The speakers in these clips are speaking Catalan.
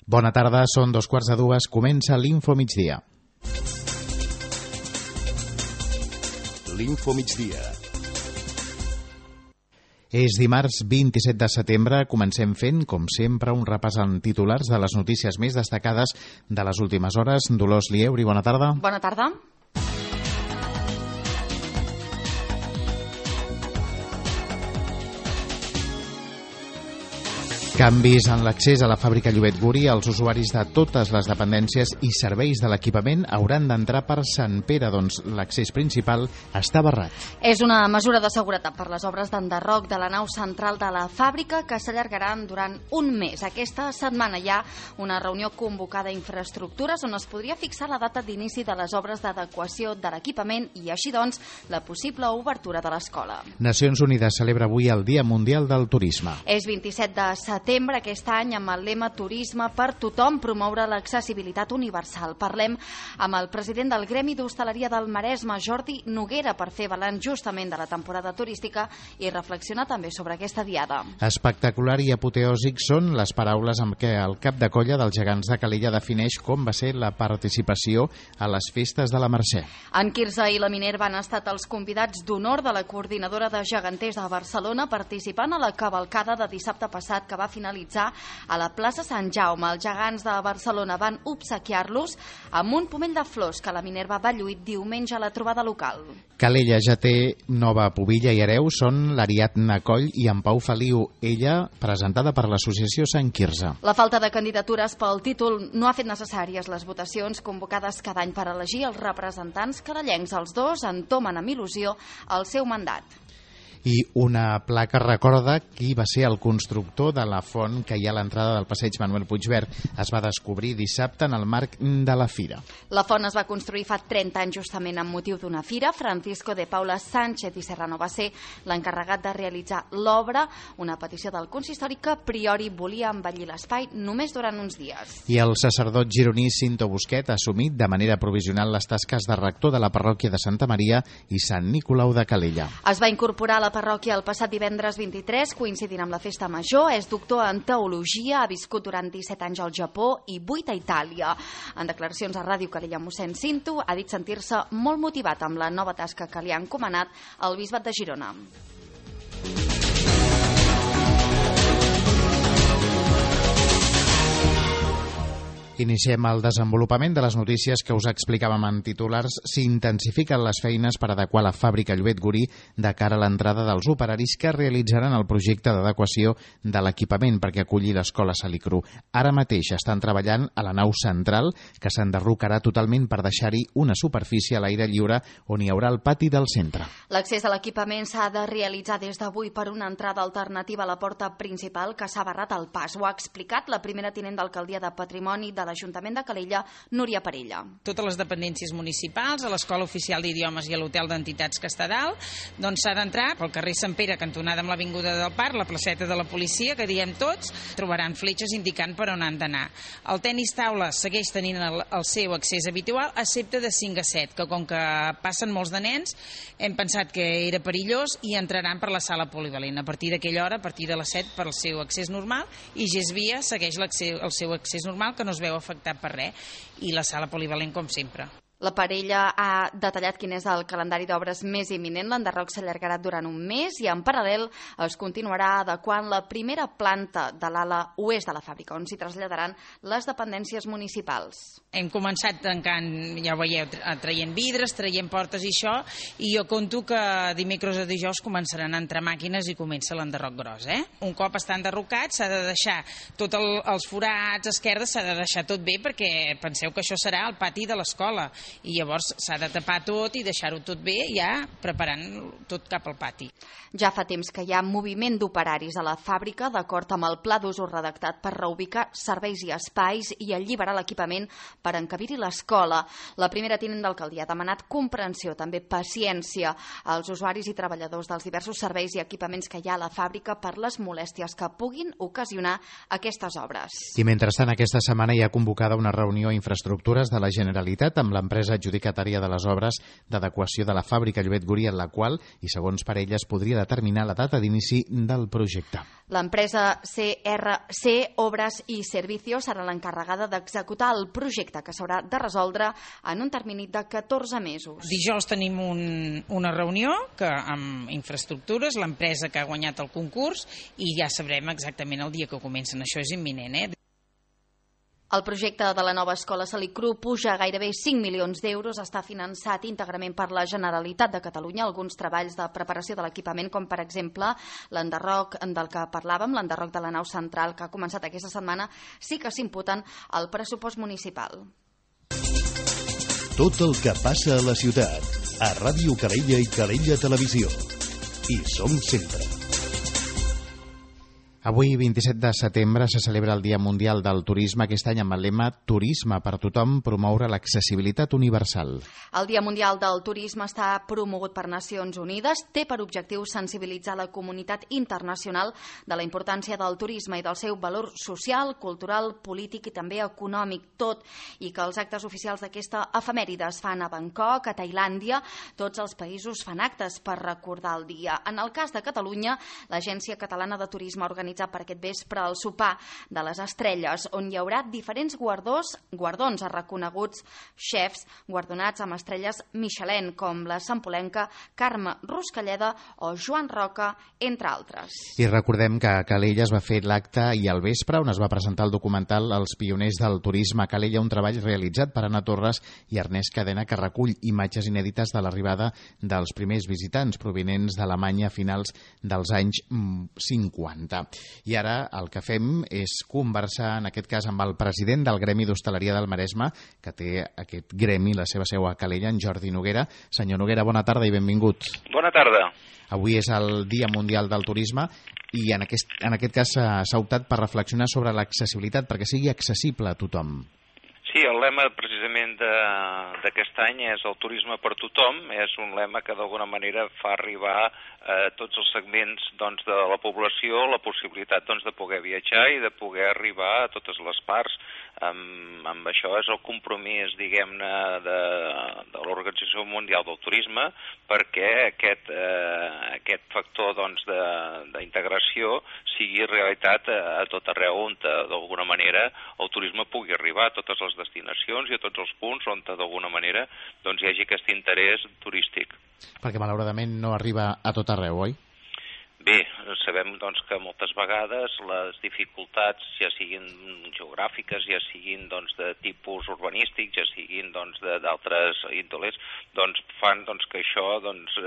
Bona tarda, són 2:15, comença l'Info Migdia. L'Info Migdia. És dimarts 27 de setembre, comencem fent, com sempre, un repàs en titulars de les notícies més destacades de les últimes hores. Dolors Lieuri, bona tarda. Bona tarda. Canvis en l'accés a la fàbrica Llobet Guri. Els usuaris de totes les dependències i serveis de l'equipament hauran d'entrar per Sant Pere, doncs l'accés principal està barrat. És una mesura de seguretat per les obres d'enderroc de la nau central de la fàbrica que s'allargaran durant un mes. Aquesta setmana hi ha una reunió convocada a Infraestructures on es podria fixar la data d'inici de les obres d'adequació de l'equipament i així doncs la possible obertura de l'escola. Nacions Unides celebra avui el Dia Mundial del Turisme. És 27 de setembre aquest any amb el lema Turisme per tothom, promoure l'accessibilitat universal. Parlem amb el president del Gremi d'Hostaleria del Maresme, Jordi Noguera, per fer balanç justament de la temporada turística i reflexionar també sobre aquesta diada. Espectacular i apoteòsic són les paraules amb què el cap de colla dels gegants de Calella defineix com va ser la participació a les festes de la Mercè. En Quirze i la Minerva han estat els convidats d'honor de la coordinadora de geganters de Barcelona participant a la cavalcada de dissabte passat que va finalitzar a la plaça Sant Jaume. Els gegants de Barcelona van obsequiar-los amb un pomell de flors que la Minerva va lluir diumenge a la trobada local. Calella ja té nova pubilla i hereu, són l'Ariadna Coll i en Pau Feliu, ella presentada per l'associació Sant Quirze. La falta de candidatures pel títol no ha fet necessàries les votacions convocades cada any per elegir els representants carallencs. Els dos entomen amb il·lusió el seu mandat. I una placa recorda qui va ser el constructor de la font que hi ha a l'entrada del passeig Manuel Puigvert. Es va descobrir dissabte en el marc de la fira. La font es va construir fa 30 anys justament amb motiu d'una fira. Francisco de Paula Sánchez i Serrano va ser l'encarregat de realitzar l'obra, una petició del consistori que a priori volia embellir l'espai només durant uns dies. I el sacerdot gironí Cinto Busquet ha assumit de manera provisional les tasques de rector de la parròquia de Santa Maria i Sant Nicolau de Calella. Es va incorporar a la parròquia el passat divendres 23, coincidint amb la festa major. És doctor en teologia, ha viscut durant 17 anys al Japó i 8 a Itàlia. En declaracions a Ràdio Calella, mossèn Cinto ha dit sentir-se molt motivat amb la nova tasca que li ha encomanat el bisbat de Girona. Iniciem el desenvolupament de les notícies que us explicàvem en titulars. S'intensifiquen les feines per adequar la fàbrica Llobet Guri de cara a l'entrada dels operaris que realitzaran el projecte d'adequació de l'equipament perquè aculli l'escola Salicru. Ara mateix estan treballant a la nau central, que s'enderrocarà totalment per deixar-hi una superfície a l'aire lliure on hi haurà el pati del centre. L'accés a l'equipament s'ha de realitzar des d'avui per una entrada alternativa a la porta principal que s'ha barrat al pas. Ho ha explicat la primera tinent d'alcaldia de Patrimoni de l'Ajuntament de Calella, Núria Parella. Totes les dependències municipals, a l'Escola Oficial d'Idiomes i a l'Hotel d'Entitats que està a dalt, doncs s'ha d'entrar pel carrer Sant Pere, cantonada amb l'Avinguda del Parc, la placeta de la policia, que diem tots, trobaran fletxes indicant per on han d'anar. El tenis taula segueix tenint el seu accés habitual, excepte de 5 a 7, que com que passen molts de nens, hem pensat que era perillós i entraran per la sala polivalent. A partir d'aquella hora, a partir de les 7, per al seu accés normal, i GESVIA segueix el seu accés normal, que no es veu afectat per res, i la sala polivalent com sempre. La parella ha detallat quin és el calendari d'obres més imminent. L'enderroc s'allargarà durant un mes i en paral·lel es continuarà adequant la primera planta de l'ala oest de la fàbrica, on s'hi traslladaran les dependències municipals. Hem començat tancant, ja ho veieu, traient vidres, traient portes i això, i jo conto que dimecres o dijous començaran a entrar màquines i comença l'enderroc gros. Un cop està enderrocat s'ha de deixar tots els forats, esquerdes, s'ha de deixar tot bé perquè penseu que això serà el pati de l'escola. I llavors s'ha de tapar tot i deixar-ho tot bé, ja preparant tot cap al pati. Ja fa temps que hi ha moviment d'operaris a la fàbrica, d'acord amb el pla d'usos redactat per reubicar serveis i espais i alliberar l'equipament per encabir-hi l'escola. La primera tinent d'alcaldia ha demanat comprensió, també paciència, als usuaris i treballadors dels diversos serveis i equipaments que hi ha a la fàbrica per les molèsties que puguin ocasionar aquestes obres. I mentrestant, aquesta setmana hi ha convocada una reunió a Infraestructures de la Generalitat amb l'empresa Esquerra és adjudicatària de les obres d'adequació de la fàbrica Llobet-Gurí, en la qual, i segons per ella, es podria determinar la data d'inici del projecte. L'empresa CRC Obres i Servicios serà l'encarregada d'executar el projecte, que s'haurà de resoldre en un termini de 14 mesos. Dijous tenim una reunió amb infraestructures, l'empresa que ha guanyat el concurs, i ja sabrem exactament el dia que comencen. Això és imminent, El projecte de la nova escola Salicru puja gairebé 5 milions d'euros, està finançat íntegrament per la Generalitat de Catalunya. Alguns treballs de preparació de l'equipament, com per exemple l'enderroc del que parlàvem, l'enderroc de la nau central que ha començat aquesta setmana, sí que s'imputen al pressupost municipal. Tot el que passa a la ciutat, a Ràdio Calella i Calella Televisió. Hi som sempre. Avui, 27 de setembre, se celebra el Dia Mundial del Turisme, aquest any amb el lema Turisme per tothom, promoure l'accessibilitat universal. El Dia Mundial del Turisme està promogut per Nacions Unides, té per objectiu sensibilitzar la comunitat internacional de la importància del turisme i del seu valor social, cultural, polític i també econòmic, tot i que els actes oficials d'aquesta efemèride es fan a Bangkok, a Tailàndia. Tots els països fan actes per recordar el dia. En el cas de Catalunya, l'Agència Catalana de Turisme ha organitzat per aquest vespre el sopar de les estrelles, on hi haurà diferents guardons a reconeguts xefs guardonats amb estrelles Michelin, com la sampolenca Carme Ruscalleda o Joan Roca, entre altres. I recordem que a Calella es va fer l'acte i al vespre, on es va presentar el documental Els pioners del turisme a Calella, un treball realitzat per Anna Torres i Ernest Cadena, que recull imatges inèdites de l'arribada dels primers visitants provinents d'Alemanya a finals dels anys 50. I ara el que fem és conversar, en aquest cas, amb el president del Gremi d'Hostaleria del Maresme, que té aquest gremi, la seva seu a Calella, en Jordi Noguera. Senyor Noguera, bona tarda i benvingut. Bona tarda. Avui és el Dia Mundial del Turisme i en aquest cas s'ha optat per reflexionar sobre l'accessibilitat, perquè sigui accessible a tothom. Sí, el lema precisament d'aquest any és el turisme per tothom. És un lema que d'alguna manera fa arribar a tots els segments de la població la possibilitat de poder viatjar i de poder arribar a totes les parts. Amb això és el compromís, diguem-ne, de l'Organització Mundial del Turisme, perquè aquest factor d'integració sigui realitat a tot arreu on d'alguna manera el turisme pugui arribar a totes les destinacions i a tots els punts on d'alguna manera hi hagi aquest interès turístic. Perquè malauradament no arriba a tot arreu, oi? Bé, sabem que moltes vegades les dificultats, ja siguin geogràfiques, ja siguin de tipus urbanístic, ja siguin d'altres índoles, fan que això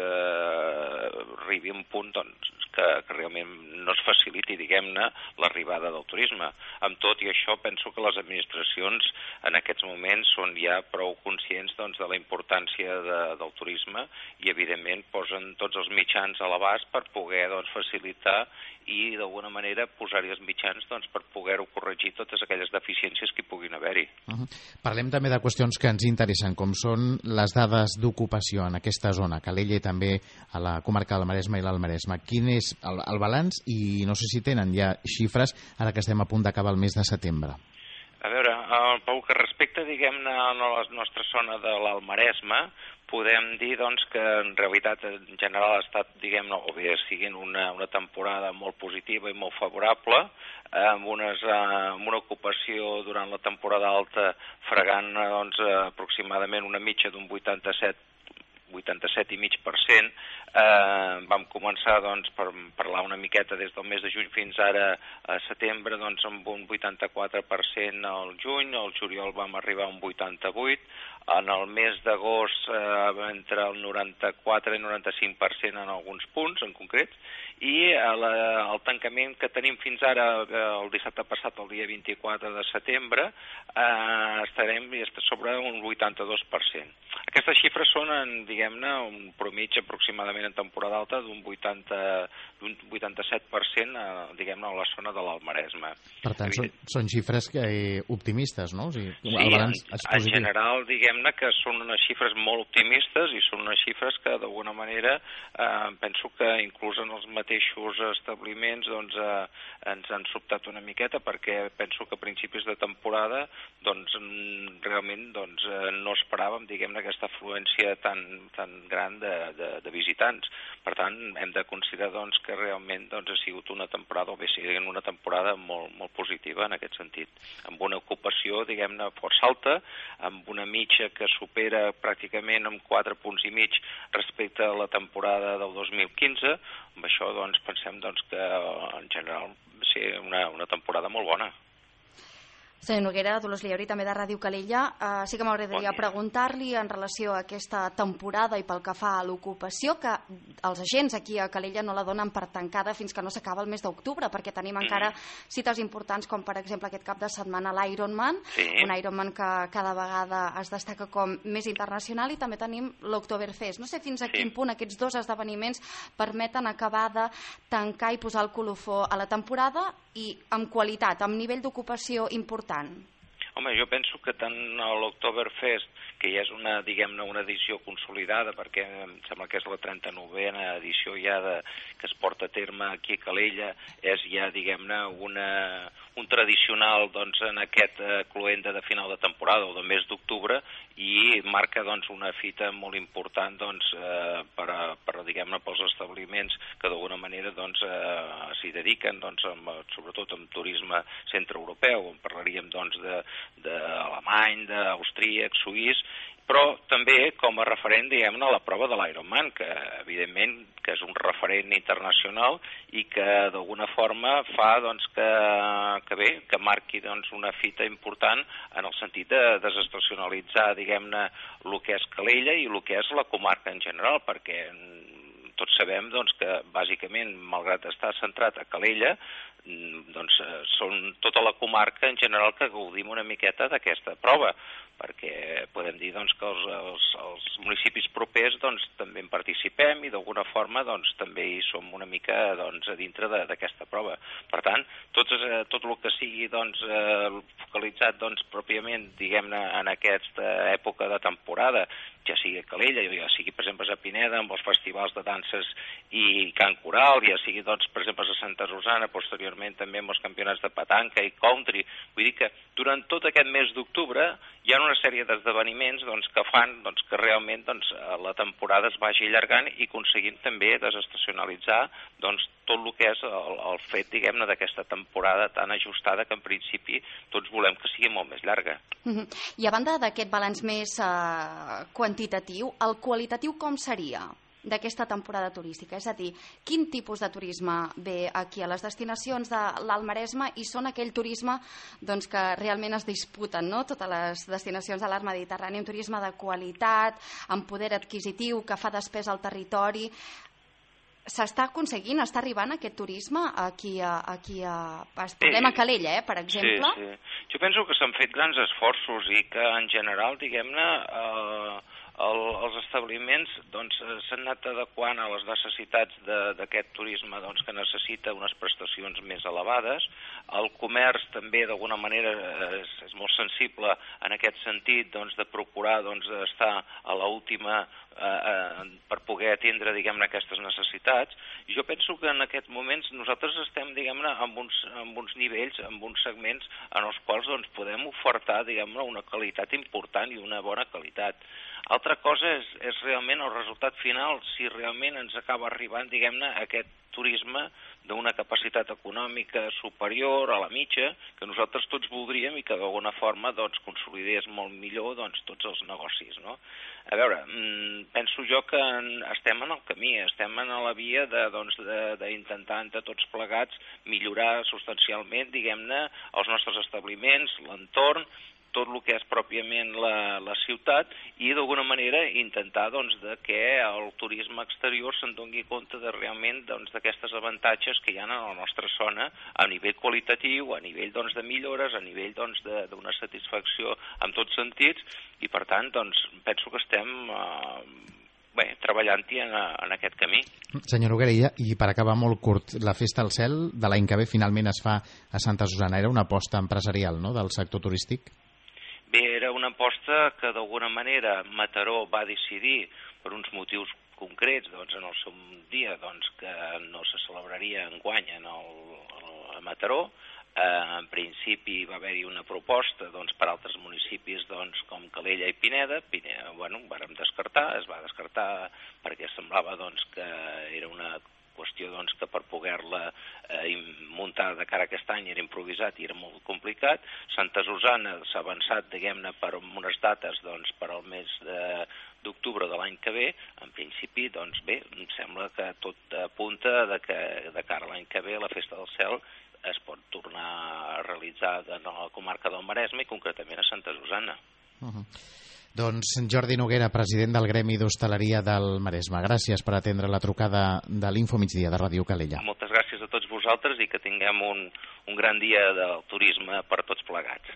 arribi a un punt que realment no es faciliti, diguem-ne, l'arribada del turisme. Amb tot i això, penso que les administracions en aquests moments són ja prou conscients de la importància del turisme i, evidentment, posen tots els mitjans a l'abast per poder facilitar i d'alguna manera posar-hi els mitjans per poder-ho corregir totes aquelles deficiències que hi puguin haver-hi. Parlem també de qüestions que ens interessen, com són les dades d'ocupació en aquesta zona, Calella i també a la comarca del Maresme i l'Alt Maresme. Quin és el balanç i no sé si tenen ja xifres ara que estem a punt d'acabar el mes de setembre? A veure, pel que respecta, diguem-ne, a la nostra zona de l'Alt Maresme, podem dir que en realitat en general ha estat, diguem-ne, o bé siguin una temporada molt positiva i molt favorable, amb una ocupació durant la temporada alta fregant aproximadament una mitja d'un 87,5%. Vam començar per parlar una miqueta des del mes de juny fins ara a setembre amb un 84% al juny, al juliol vam arribar a un 88%, en el mes d'agost entre el 94 i 95% en alguns punts en concret, i el tancament que tenim fins ara, el dissabte passat, el dia 24 de setembre, estarem sobre un 82%. Aquestes xifres són, diguem-ne, un promig aproximadament en temporada alta d'un 87%, diguem-ne, a la zona de l'Almaresme. Per tant, són xifres optimistes, no? O sigui, sí, en general, diguem-ne que són unes xifres molt optimistes i són unes xifres que, d'alguna manera, penso que inclús en els mateixos establiments doncs, ens han sobtat una miqueta, perquè penso que a principis de temporada doncs, realment doncs, no esperàvem, diguem-ne, aquesta afluència tan gran de visitants. Per tant, hem de considerar doncs, que realment doncs, ha sigut una temporada, o bé sigui una temporada molt, molt positiva en aquest sentit, amb una ocupació, diguem-ne, força alta, amb una mitja que supera pràcticament amb 4 punts i mig respecte a la temporada del 2015. Amb això doncs, pensem doncs, que en general va ser una temporada molt bona. Senyor Noguera, Dolors Liauri, també de Ràdio Calella. Sí que m'agradaria preguntar-li en relació a aquesta temporada i pel que fa a l'ocupació, que els agents aquí a Calella no la donen per tancada fins que no s'acaba el mes d'octubre, perquè tenim encara cites importants com, per exemple, aquest cap de setmana l'Ironman, un Ironman que cada vegada es destaca com més internacional, i també tenim l'Oktoberfest. No sé fins a quin punt aquests dos esdeveniments permeten acabar de tancar i posar el colofó a la temporada i amb qualitat, amb nivell d'ocupació important. Home, jo penso que tant l'Oktoberfest, que ja és una, diguem-ne, una edició consolidada, perquè em sembla que és la 39a edició ja que es porta a terme aquí a Calella, és ja, diguem-ne, un tradicional doncs, en aquest cloenda de final de temporada o de mes d'octubre, i marca doncs, una fita molt important doncs, diguem-ne, pels establiments que d'alguna manera doncs, s'hi dediquen, doncs, sobretot amb turisme centreeuropeu, on parlaríem doncs, d'alemany, d'austríac, suís, però també com a referent, diguem-ne, a la prova de l'Ironman, que evidentment que és un referent internacional i que d'alguna forma fa doncs, que marqui doncs, una fita important en el sentit de desestacionalitzar, diguem-ne, el que és Calella i el que és la comarca en general, perquè tots sabem doncs, que bàsicament, malgrat estar centrat a Calella, doncs són tota la comarca en general que gaudim una miqueta d'aquesta prova, perquè podem dir doncs, que els municipis propers doncs, també en participem i d'alguna forma doncs, també hi som una mica doncs, a dintre d'aquesta prova. Per tant, tot el que sigui doncs, focalitzat doncs, pròpiament diguem-ne en aquesta època de temporada, ja sigui a Calella, ja sigui per exemple a Pineda amb els festivals de danses i cant coral, ja sigui doncs, per exemple a Santa Rosana, posteriorment també amb els campionats de petanca i country. Vull dir que durant tot aquest mes d'octubre hi ha una sèrie d'esdeveniments doncs, que fan doncs, que realment doncs, la temporada es vagi allargant i aconseguim també desestacionalitzar doncs, tot el que és el fet, diguem-ne, d'aquesta temporada tan ajustada que en principi tots volem que sigui molt més llarga. I a banda d'aquest balanç més quantitatiu, el qualitatiu com seria d'aquesta temporada turística? És a dir, quin tipus de turisme ve aquí a les destinacions de l'Alt i són aquell turisme doncs, que realment es disputen, no? Totes les destinacions de l'art mediterrani, un turisme de qualitat, amb poder adquisitiu, que fa despesa al territori. S'està aconseguint, està arribant aquest turisme aquí parlem a Calella, per exemple? Sí. Jo penso que s'han fet grans esforços i que en general, diguem-ne, els establiments doncs, s'han anat adequant a les necessitats d'aquest turisme doncs, que necessita unes prestacions més elevades. El comerç també d'alguna manera és molt sensible en aquest sentit doncs, de procurar doncs, estar a l'última per poder atendre diguem-ne aquestes necessitats. I jo penso que en aquests moments nosaltres estem diguem-ne amb uns nivells, amb uns segments en els quals doncs, podem ofertar diguem-ne una qualitat important i una bona qualitat. Altra cosa és realment el resultat final, si realment ens acaba arribant, diguem-ne, aquest turisme d'una capacitat econòmica superior a la mitja, que nosaltres tots voldríem i que d'alguna forma doncs, consolidés molt millor doncs, tots els negocis. No? A veure, penso jo que estem en el camí, estem en la via d'intentar entre tots plegats millorar substancialment, diguem-ne, els nostres establiments, l'entorn, tot el que és pròpiament la ciutat i d'alguna manera intentar de que el turisme exterior se'n doni compte realment d'aquestes avantatges que hi ha a la nostra zona a nivell qualitatiu, a nivell de millores, a nivell d'una satisfacció en tots sentits i per tant penso que estem treballant-hi en aquest camí. Senyor Noguera, i per acabar molt curt, la Festa al Cel de l'any que ve finalment es fa a Santa Susanna. Era una aposta empresarial, no?, del sector turístic? Bé, era una aposta que d'alguna manera Mataró va decidir per uns motius concrets, en el seu dia, que no se celebraria enguany a Mataró. En principi va haver-hi una proposta per altres municipis com Calella i Pineda. Vàrem descartar, es va descartar perquè semblava que era una qüestió que per poder-la muntar de cara a aquest any era improvisat i era molt complicat. Santa Susanna s'ha avançat, diguem-ne, per unes dates per al mes d'octubre de l'any que ve. En principi, bé, em sembla que tot apunta que de cara a l'any que ve la Festa del Cel es pot tornar a realitzar a la comarca del Maresme i concretament a Santa Susanna. Doncs Jordi Noguera, president del Gremi d'Hostaleria del Maresme. Gràcies per atendre la trucada de l'Info Migdia de Ràdio Calella. Moltes gràcies a tots vosaltres i que tinguem un gran dia del turisme per tots plegats.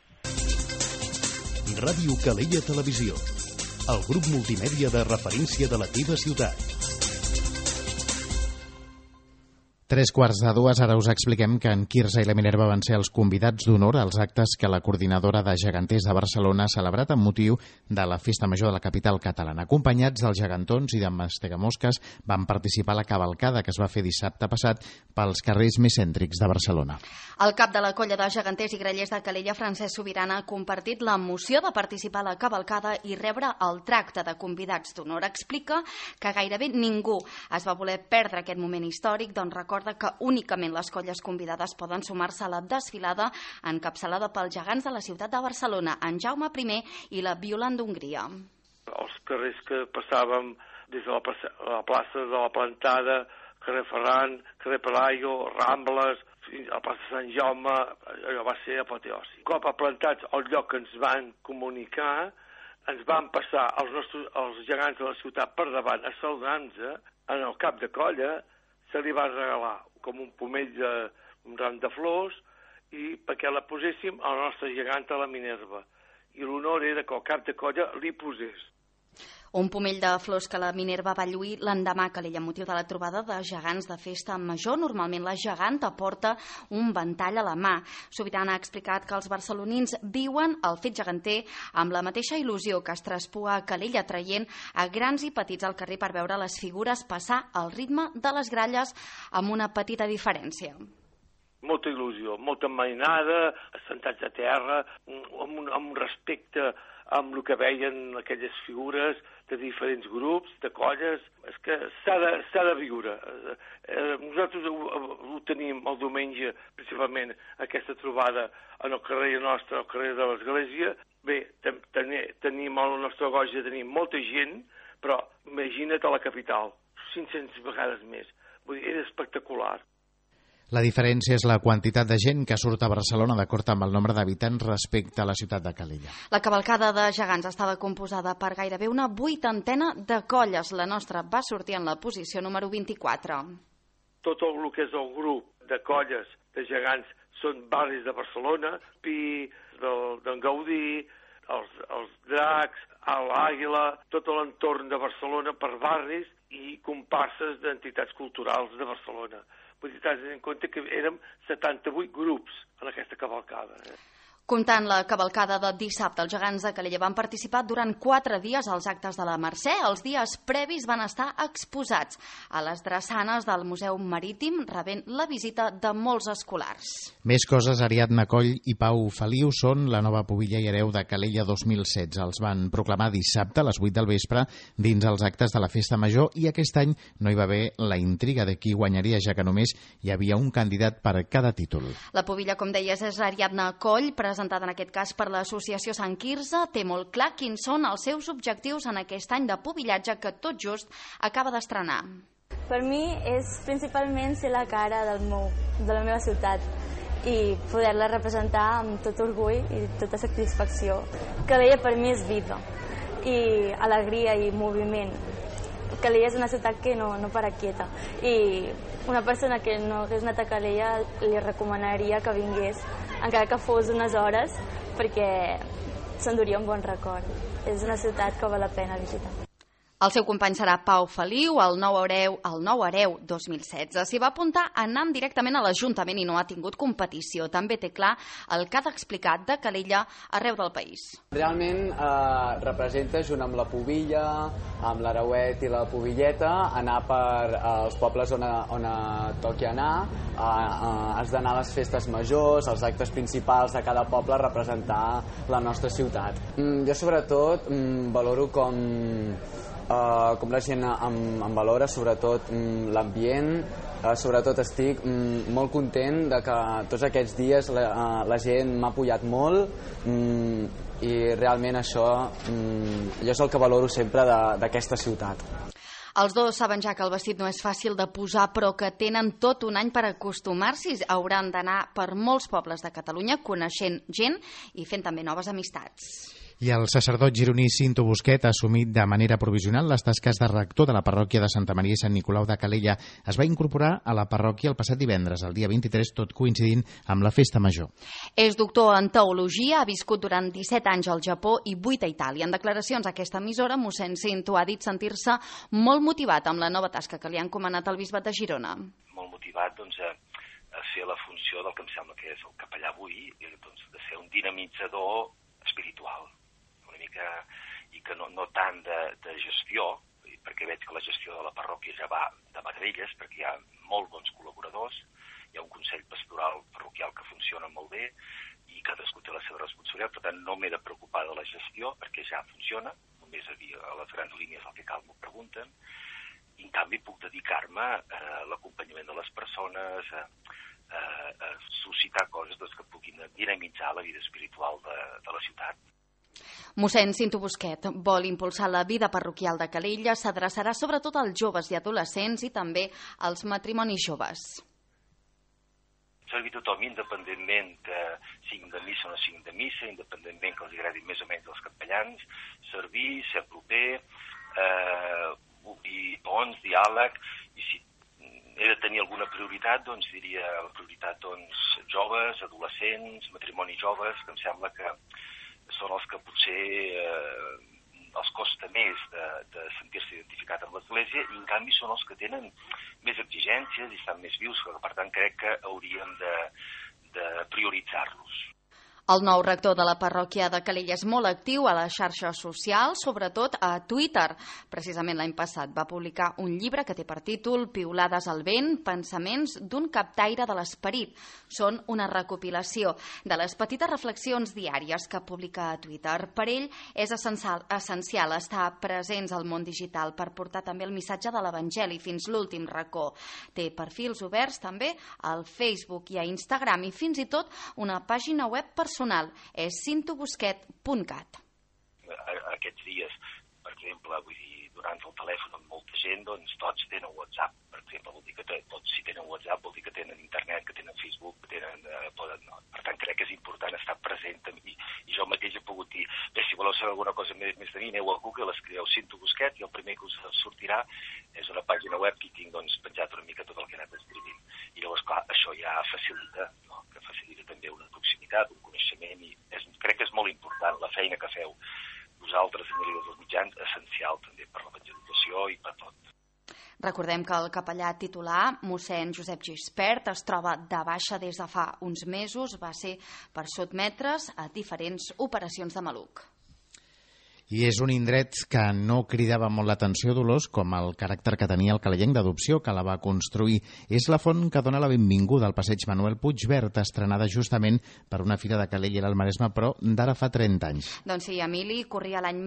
Ràdio Calella Televisió, el grup multimèdia de referència de la teva ciutat. 3:15, ara us expliquem que en Quirze i la Minerva van ser els convidats d'honor als actes que la coordinadora de geganters de Barcelona ha celebrat amb motiu de la Festa Major de la capital catalana. Acompanyats dels gegantons i de Mastegamosques van participar a la cavalcada que es va fer dissabte passat pels carrers més cèntrics de Barcelona. El cap de la colla de geganters i grallers de Calella, Francesc Subirana, ha compartit l'emoció de participar a la cavalcada i rebre el tracte de convidats d'honor. Explica que gairebé ningú es va voler perdre aquest moment històric, doncs recorda que únicament les colles convidades poden sumar-se a la desfilada encapçalada pels gegants de la ciutat de Barcelona, en Jaume I i la Violant d'Hongria. Els carrers que passàvem des de la plaça de la Plantada, carrer Ferran, carrer Pelayo, Rambles, fins a la plaça Sant Jaume, allò va ser apoteòsic. Un cop aplantats al lloc que ens van comunicar, ens van passar els gegants de la ciutat per davant a saludar-nos. En el cap de colla se li va regalar com un pomell un ram de flors i perquè la poséssim a la nostra geganta, la Minerva. I l'honor era que el cap de colla li posés. Un pomell de flors que la Minerva va lluir l'endemà que l'ella motiu de la trobada de gegants de festa major. Normalment la geganta porta un ventall a la mà. Subirana ha explicat que els barcelonins viuen el fet geganter amb la mateixa il·lusió que es traspua a Calella, traient a grans i petits al carrer per veure les figures passar al ritme de les gralles amb una petita diferència. Molta il·lusió, molta mainada, assentats a terra, amb un respecte amb el que veien aquelles figures de diferents grups, de colles. És que s'ha de viure. Nosaltres ho tenim el diumenge, principalment aquesta trobada en el carrer nostre, al carrer de l'Església. Bé, tenim el nostre goig de tenir molta gent, però imagina't a la capital, 500 vegades més. Vull dir, era espectacular. La diferència és la quantitat de gent que surt a Barcelona d'acord amb el nombre d'habitants respecte a la ciutat de Calella. La cavalcada de gegants estava composada per gairebé una 80ena de colles. La nostra va sortir en la posició número 24. Tot el que és el grup de colles de gegants són barris de Barcelona, Pi, d'en Gaudí, els Dracs, l'Àguila, tot l'entorn de Barcelona per barris i comparses d'entitats culturals de Barcelona. Vull dir, t'has de tenir en compte que érem 78 grups en aquesta cavalcada. Comptant la cavalcada de dissabte, els gegants de Calella van participar durant 4 dies als actes de la Mercè. Els dies previs van estar exposats a les drassanes del Museu Marítim, rebent la visita de molts escolars. Més coses, Ariadna Coll i Pau Feliu són la nova pubilla i hereu de Calella 2016. Els van proclamar dissabte a les 8 del vespre dins els actes de la Festa Major i aquest any no hi va haver la intriga de qui guanyaria, ja que només hi havia un candidat per cada títol. La pubilla, com deies, és Ariadna Coll, presentada en aquest cas per l'associació Sant Quirze. Té molt clar quins són els seus objectius en aquest any de pubillatge que tot just acaba d'estrenar. Per mi és principalment ser la cara de la meva ciutat i poder-la representar amb tot orgull i tota satisfacció. Calella per mi és vida i alegria i moviment. Calella és una ciutat que no para quieta i una persona que no hagués anat a Calella li recomanaria que vingués, encara que fos unes hores, perquè s'enduria un bon record. És una ciutat que val la pena visitar. El seu company serà Pau Feliu, el nou hereu 2016. S'hi va apuntar anant directament a l'Ajuntament i no ha tingut competició. També té clar el que ha d'explicar de Calella arreu del país. Realment representa, junt amb la Pubilla, amb l'Arauet i la Pubilleta, anar per els pobles on toqui anar. Has d'anar a les festes majors, als actes principals de cada poble, a representar la nostra ciutat. Jo sobretot valoro com la gent em valora, sobretot l'ambient, sobretot estic molt content de que tots aquests dies la gent m'ha apoyat molt i realment això és el que valoro sempre d'aquesta ciutat. Els dos saben ja que el vestit no és fàcil de posar, però que tenen tot un any per acostumar-s'hi. Hauran d'anar per molts pobles de Catalunya coneixent gent i fent també noves amistats. I el sacerdot gironí Cinto Busquet ha assumit de manera provisional les tasques de rector de la parròquia de Santa Maria i Sant Nicolau de Calella. Es va incorporar a la parròquia el passat divendres, el dia 23, tot coincidint amb la festa major. És doctor en teologia, ha viscut durant 17 anys al Japó i 8 a Itàlia. En declaracions a aquesta emissora, mossèn Cinto ha dit sentir-se molt motivat amb la nova tasca que li ha encomanat el bisbat de Girona. Molt motivat a fer la funció del que em sembla que és el capellà avui, de ser un dinamitzador espiritual. I que no tant de gestió, perquè veig que la gestió de la parròquia ja va de meravelles, perquè hi ha molt bons col·laboradors, hi ha un consell pastoral parroquial que funciona molt bé i cadascú té la seva responsabilitat, per tant no m'he de preocupar de la gestió perquè ja funciona, només a les grans línies el que cal m'ho pregunten, i en canvi puc dedicar-me a l'acompanyament de les persones, a suscitar coses que puguin dinamitzar la vida espiritual de la ciutat. Mossèn Cinto Busquet vol impulsar la vida parroquial de Calella, s'adreçarà sobretot als joves i adolescents i també als matrimonis joves. Servir tothom, independentment que siguin de missa o no siguin de missa, independentment que els agradi més o menys els capellans, servir, ser proper, obrir ponts, diàleg, i si he de tenir alguna prioritat, doncs diria la prioritat joves, adolescents, matrimonis joves, que em sembla que són els que potser els costa més de sentir-se identificat amb l'Església i en canvi són els que tenen més exigències i estan més vius, per tant crec que hauríem de prioritzar-los. El nou rector de la parròquia de Calella és molt actiu a les xarxes socials, sobretot a Twitter. Precisament l'any passat va publicar un llibre que té per títol Piulades al vent, pensaments d'un captaire de l'esperit. Són una recopilació de les petites reflexions diàries que publica a Twitter. Per ell és essencial estar presents al món digital per portar també el missatge de l'Evangeli fins l'últim racó. Té perfils oberts també al Facebook i a Instagram i fins i tot una pàgina web personal. És cintobusquet.cat. Aquests dies, per exemple, donant el telèfon amb molta gent, doncs tots tenen WhatsApp, per exemple, vol dir que tots si tenen WhatsApp vol dir que tenen internet, que tenen Facebook, que tenen... Per tant, crec que és important estar present i jo mateix he pogut dir, bé, si voleu saber alguna cosa més de mi, aneu a Google, escriveu Cinto Busquet i el primer que us sortirà és una pàgina web que tinc penjat una mica tot el que he anat escrivint. I llavors, clar, això ja facilita, que facilita també una proximitat, un coneixement i crec que és molt important la feina que feu vosaltres en els mitjans, essencial també per l'evangelització i per tot. Recordem que el capellà titular, mossèn Josep Gispert, es troba de baixa des de fa uns mesos, va ser per sotmetre's a diferents operacions de maluc. I és un indret que no cridava molt l'atenció, Dolors, com el caràcter que tenia el calellenc d'adopció que la va construir. És la font que dona la benvinguda al passeig Manuel Puigvert, estrenada justament per una fira de Calella i el Maresme, però d'ara fa 30 anys. Doncs sí, Emili, corria l'any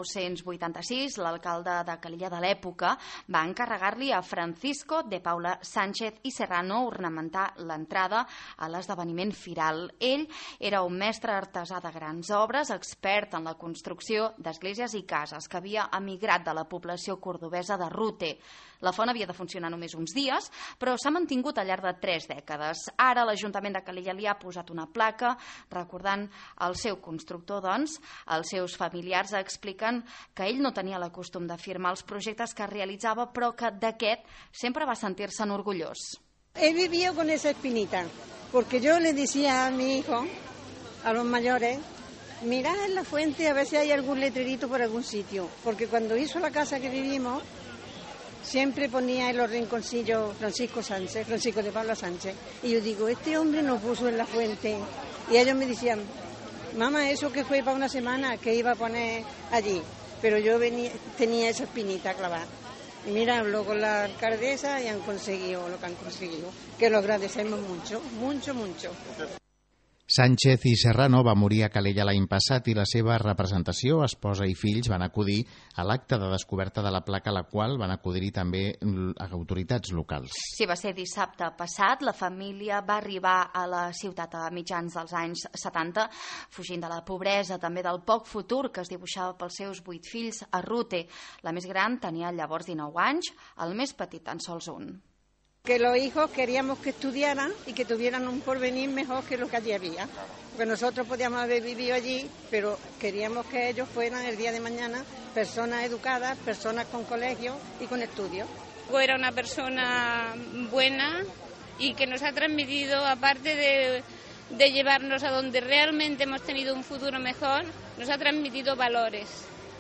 1986, l'alcalde de Calella de l'època va encarregar-li a Francisco de Paula Sánchez i Serrano ornamentar l'entrada a l'esdeveniment firal. Ell era un mestre artesà de grans obres, expert en la construcció d'esglésies i cases que havia emigrat de la població cordobesa de Rute. La font havia de funcionar només uns dies, però s'ha mantingut al llarg de 3 dècades. Ara l'Ajuntament de Calella li ha posat una placa recordant el seu constructor, doncs. Els seus familiars expliquen que ell no tenia la costum de firmar els projectes que realitzava, però que d'aquest sempre va sentir-se'n orgullós. He vivido con esa espinita, porque yo le decía a mi hijo, a los mayores, mirad en la fuente a ver si hay algún letrerito por algún sitio, porque cuando hizo la casa que vivimos, siempre ponía en los rinconcillos Francisco de Paula Sánchez, y yo digo, este hombre nos puso en la fuente, y ellos me decían, mamá, eso que fue para una semana que iba a poner allí, pero yo tenía esa espinita clavada. Y mira, hablo con la alcaldesa y han conseguido lo que han conseguido, que lo agradecemos mucho, mucho, mucho. Sánchez i Serrano va morir a Calella l'any passat i la seva representació, esposa i fills, van acudir a l'acte de descoberta de la placa, a la qual van acudir-hi també autoritats locals. Sí, va ser dissabte passat. La família va arribar a la ciutat a mitjans dels anys 70, fugint de la pobresa, també del poc futur que es dibuixava pels seus 8 fills a Rute. La més gran tenia llavors 19 anys, el més petit tan sols un. Que los hijos queríamos que estudiaran y que tuvieran un porvenir mejor que lo que allí había. Porque nosotros podíamos haber vivido allí, pero queríamos que ellos fueran el día de mañana personas educadas, personas con colegio y con estudios. Era una persona buena y que nos ha transmitido, aparte de llevarnos a donde realmente hemos tenido un futuro mejor, nos ha transmitido valores.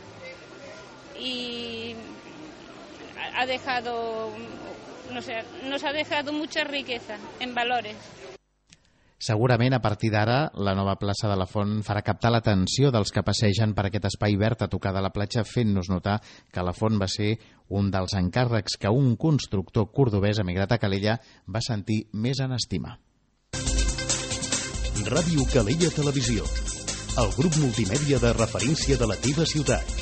Y ha dejado... nos ha dejado mucha riqueza en valores. Segurament, a partir d'ara, la nova plaça de la Font farà captar l'atenció dels que passegen per aquest espai verd a tocar de la platja, fent-nos notar que la Font va ser un dels encàrrecs que un constructor cordobès emigrat a Calella va sentir més en estima. Ràdio Calella Televisió, el grup multimèdia de referència de la teva ciutat.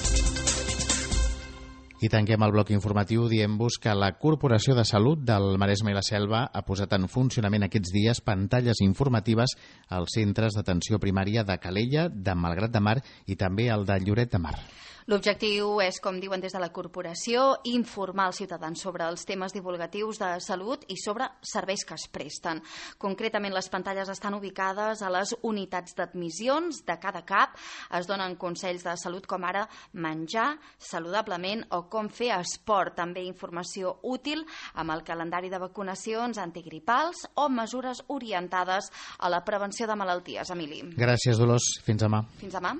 I tanquem el bloc informatiu dient-vos que la Corporació de Salut del Maresme i la Selva ha posat en funcionament aquests dies pantalles informatives als centres d'atenció primària de Calella, de Malgrat de Mar i també el de Lloret de Mar. L'objectiu és, com diuen des de la corporació, informar els ciutadans sobre els temes divulgatius de salut i sobre serveis que es presten. Concretament, les pantalles estan ubicades a les unitats d'admissions de cada CAP. Es donen consells de salut com ara menjar saludablement o com fer esport. També informació útil amb el calendari de vacunacions antigripals o mesures orientades a la prevenció de malalties. Emili. Gràcies, Dolors. Fins demà. Fins demà.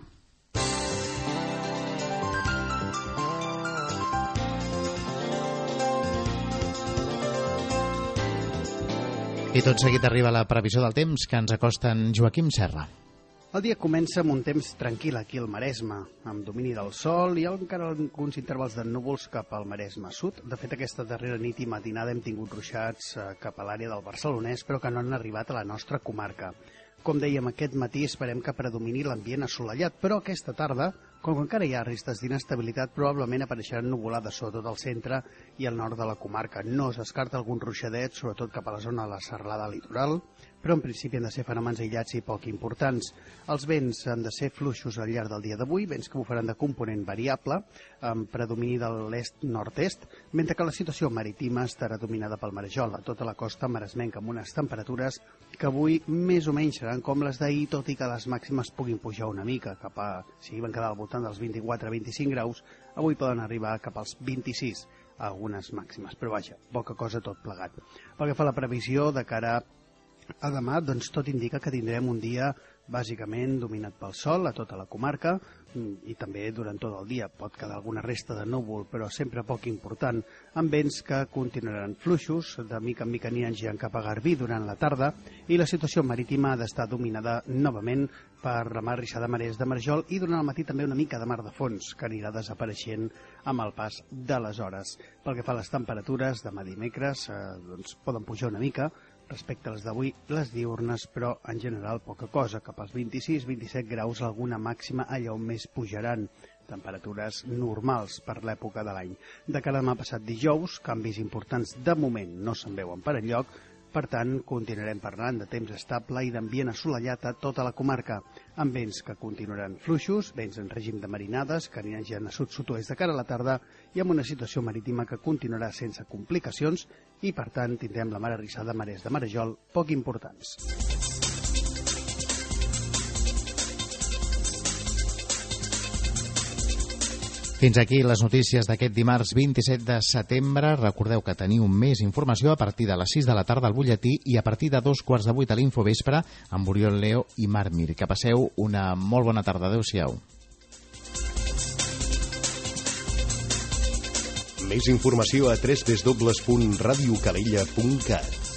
I tot seguit arriba la previsió del temps que ens acosta en Joaquim Serra. El dia comença amb un temps tranquil aquí al Maresme, amb domini del sol i encara alguns intervals de núvols cap al Maresme sud. De fet, aquesta darrera nit i matinada hem tingut ruixats cap a l'àrea del Barcelonès, però que no han arribat a la nostra comarca. Com dèiem, aquest matí esperem que predomini l'ambient assolellat, però aquesta tarda, com que encara hi ha restes d'inestabilitat, probablement apareixeran nuvolades sobretot al centre i al nord de la comarca. No es descarta algun ruixadet, sobretot cap a la zona de la serralada litoral, però en principi han de ser fenòmens aïllats i poc importants. Els vents han de ser fluixos al llarg del dia d'avui, vents que bufaran de component variable, amb predomini de l'est-nord-est, mentre que la situació marítima estarà dominada pel marejol a tota la costa maresmenca, amb unes temperatures que avui més o menys seran com les d'ahir, tot i que les màximes puguin pujar una mica, si van quedar al voltant dels 24-25 graus, avui poden arribar cap als 26, algunes màximes, però vaja, poca cosa tot plegat. Pel que fa a la previsió de cara a demà, doncs tot indica que tindrem un dia bàsicament dominat pel sol a tota la comarca i també durant tot el dia. Pot quedar alguna resta de núvol, però sempre poc important, amb vents que continuaran fluixos, de mica en mica aniran girant cap a Garbí durant la tarda, i la situació marítima ha d'estar dominada novament per la mar rixada marès de Marjol i durant el matí també una mica de mar de fons, que anirà desapareixent amb el pas de les hores. Pel que fa a les temperatures, demà dimecres doncs poden pujar una mica, respecte a les d'avui, les diurnes, però en general poca cosa, cap als 26-27 graus, alguna màxima allà on més pujaran, temperatures normals per l'època de l'any. De cara a demà passat dijous, canvis importants de moment no se'n veuen per enlloc, Per tant, continuarem parlant de temps estable i d'ambient assolellat a tota la comarca, amb vents que continuaran fluixos, vents en règim de marinades que aniran ja a sud-sud-oest de cara a la tarda i amb una situació marítima que continuarà sense complicacions i, per tant, tindrem la mar arrissada, marès de marejol poc importants. Fins aquí les notícies d'aquest dimarts 27 de setembre. Recordeu que teniu més informació a partir de les 6 de la tarda al butlletí i a partir de 7:15 a l'Infovespre amb Oriol Leo i Marc Mir. Que passeu una molt bona tarda. Adéu-siau. Més informació a www.radiocalella.cat.